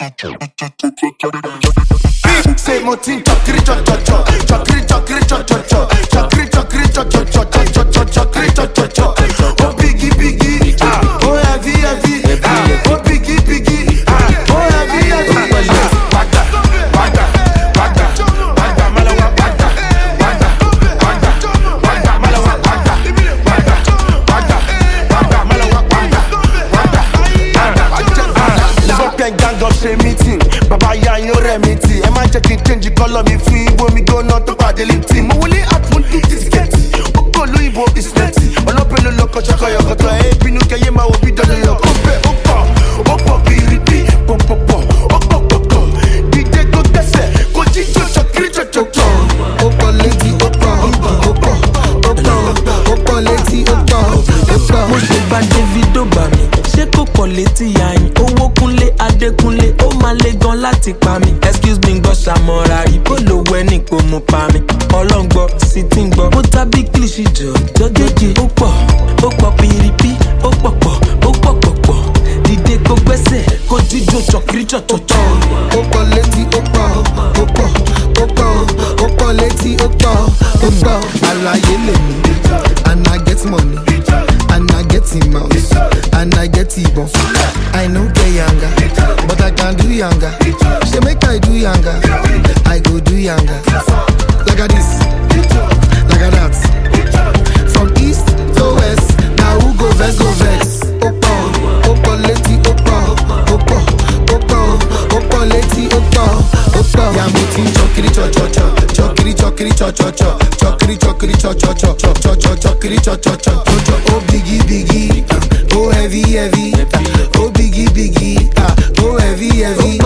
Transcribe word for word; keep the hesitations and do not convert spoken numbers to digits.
Say motin chokri chok chok chok, chokri chokri chok chok chok, chokri chokri chok chok chok, chokri chok chok chok. Oh biggie biggie, ah, oh heavy heavy, ah, oh biggie biggie, ah, oh heavy heavy. Wagda, wagda, wagda, wagda, malawa wagda, wagda, wagda, wagda, malawa wagda, wagda, wagda, wagda, malawa wagda, wagda, wagda. Fuck and gang up say meeting, baba ya yo remedy. Am I checking change the color me free? When me go not to party team. Mo wole at one do this get. Okolo ibo is netty. Olopelo loko chaka yo koto e binu keye ma obi dodo yo kope opo opo biribi popo po opo popo. D J go tese go jijo chokri chocho. Opo lady opo opo opo opo lady opo opo. Mo ṣe gba Davido bá mi, ṣé kò pọ̀ létí yayin? Owó kúnlé Adékúnlé, ó máa le gan láti pa mi. Excuse me gbọ́ ṣàmọ́ra rí, bó lo wẹ́ ní kò mú pa mi. Ọlọ́ngbọ́ sì ti ń gbọ́, mo ta bí kílìṣì jọ jọ́gẹ́jì. Ó pọ̀, ó pọ̀ pìrìpì, ó pọ̀ pọ̀, ó pọ̀ pọ̀ pọ̀. Dìde kó gbẹ́sẹ̀, kó jíjó chọ̀kiri chọ̀chọ̀chọ̀. Opo lady opo opo opo opo lady opo opo. Alaye le mi, and I get money, and I get him mouse, and I get ibon. I no get younger, but I can do younger. She make I do younger, I go do younger. Like a this, like a that. From east to west, now who go vex go vex. Opo, opo lady opo, opo, opo, opo lady opo, opo. Yamuti chokiri cho cho cho, chokiri chokiri cho cho cho, chokiri chokiri cho cho cho, cho cho cho chokiri cho cho cho cho. Oh biggie biggie, oh heavy heavy, oh biggie biggie, ah, oh heavy heavy.